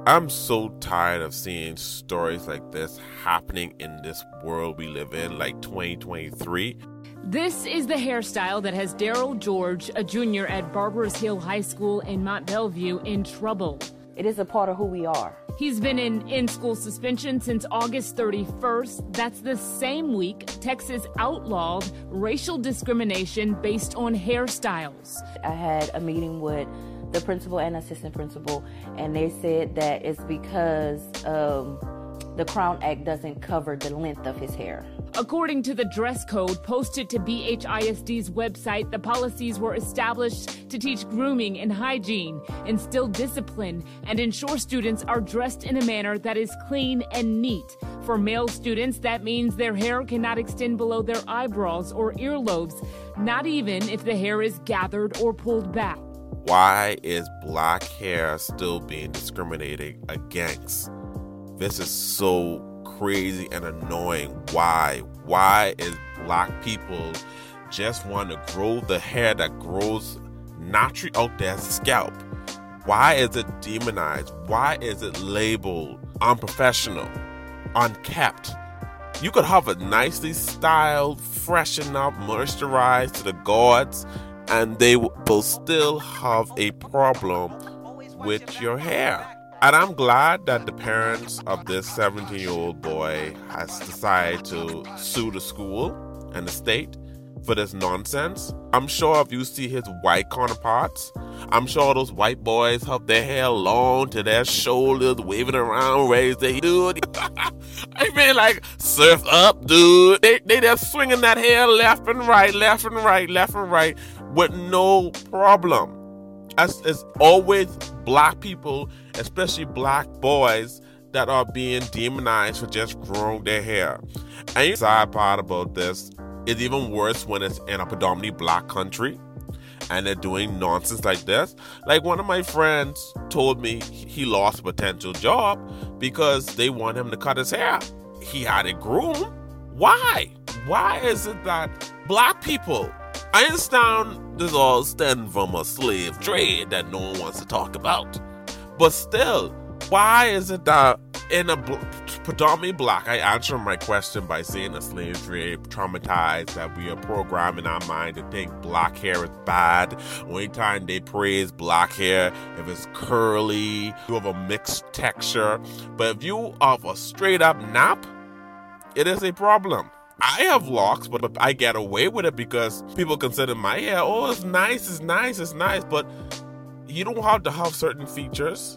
I'm so tired of seeing stories like this happening in this world we live in, like 2023. This is the hairstyle that has Daryl George, a junior at Barbers Hill High School in Mont Belvieu, in trouble. It is a part of who we are. He's been in school suspension since August 31st. That's the same week Texas outlawed racial discrimination based on hairstyles. I had a meeting with the principal and assistant principal, and they said that it's because the Crown Act doesn't cover the length of his hair. According to the dress code posted to BHISD's website, the policies were established to teach grooming and hygiene, instill discipline, and ensure students are dressed in a manner that is clean and neat. For male students, that means their hair cannot extend below their eyebrows or earlobes, not even if the hair is gathered or pulled back. Why is black hair still being discriminated against? This is so crazy and annoying. Why? Why is black people just want to grow the hair that grows naturally out their scalp? Why is it demonized? Why is it labeled unprofessional, unkept? You could have it nicely styled, freshened up, moisturized to the gods, and they will still have a problem with your hair. And I'm glad that the parents of this 17-year-old boy has decided to sue the school and the state for this nonsense. I'm sure if you see his white counterparts, I'm sure those white boys have their hair long to their shoulders, waving around, raise their dude. I mean, like, surf up, dude. They just swinging that hair left and right, left and right, left and right with no problem. It's always black people, especially black boys, that are being demonized for just growing their hair. And the sad part about this is even worse when it's in a predominantly black country and they're doing nonsense like this. Like, one of my friends told me he lost a potential job because they want him to cut his hair. He had it groomed. Why? Why is it that black people, I understand this all stemmed from a slave trade that no one wants to talk about, but still, why is it that in a predominantly black, I answer my question by saying a slave trade traumatized, that we are programmed in our mind to think black hair is bad. Only time they praise black hair if it's curly, you have a mixed texture. But if you have a straight up nap, it is a problem. I have locks, but I get away with it because people consider my hair, oh, it's nice, it's nice, it's nice. But you don't have to have certain features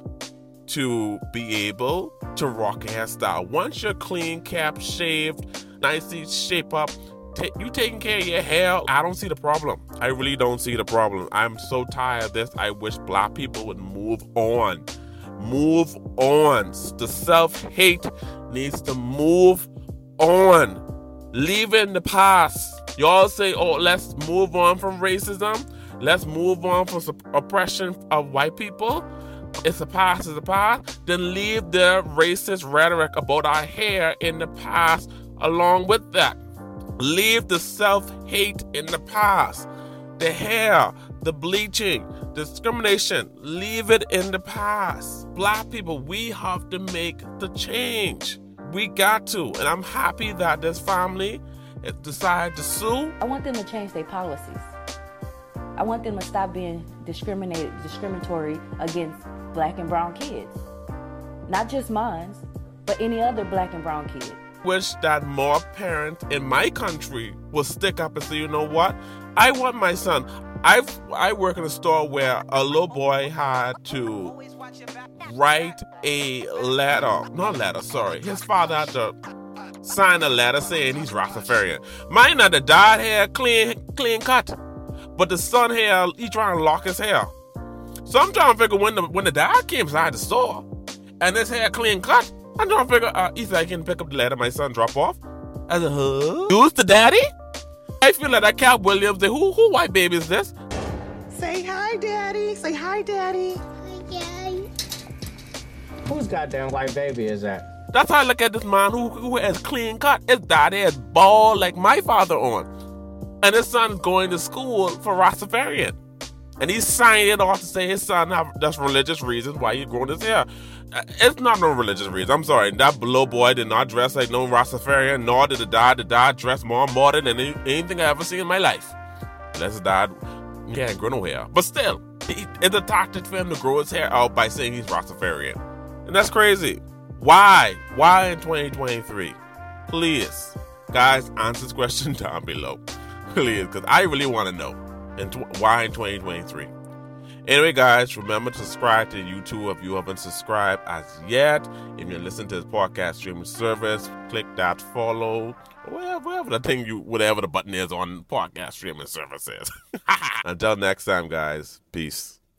to be able to rock a hairstyle. Once you're clean, kept, shaved, nicely shape up, you taking care of your hair, I don't see the problem. I really don't see the problem. I'm so tired of this. I wish black people would move on. Move on. The self-hate needs to move on. Leave it in the past. Y'all say, oh, let's move on from racism. Let's move on from oppression of white people. It's the past, it's the past. Then leave the racist rhetoric about our hair in the past along with that. Leave the self-hate in the past. The hair, the bleaching, discrimination, leave it in the past. Black people, we have to make the change. We got to. And I'm happy that this family has decided to sue. I want them to change their policies. I want them to stop being discriminatory against black and brown kids. Not just mine, but any other black and brown kid. Wish that more parents in my country will stick up and say, you know what? I want my son. I work in a store where a little boy had to write a letter. Not letter, sorry. His father had to sign a letter saying he's Rastafarian. Mine had the dyed hair clean cut. But the son hair, he trying to lock his hair. So I'm trying to figure when the dad came inside the store and his hair clean cut, I'm trying to figure he said I can pick up the letter my son drop off. I said, huh? Who's the daddy? I feel like that Cat Williams. Who white baby is this? Say hi, daddy. Say hi, daddy. Hi, Daddy. Whose goddamn white baby is that? That's how I look at this man who has clean cut. His daddy has bald like my father on. And his son's going to school for Rastafarian. And he signed it off to say his son have that's religious reasons why he's growing his hair. It's not no religious reason. I'm sorry. That little boy did not dress like no Rastafarian, nor did the dad dress more modern than anything I ever seen in my life. Unless his dad can't grow no hair. But still, it's a tactic for him to grow his hair out by saying he's Rastafarian. And that's crazy. Why? Why in 2023? Please, guys, answer this question down below. Please, because I really want to know. Why in 2023? Anyway, guys, remember to subscribe to YouTube if you haven't subscribed as yet. If you're listening to this podcast streaming service, click that follow, whatever the button is on podcast streaming services. Until next time, guys, peace.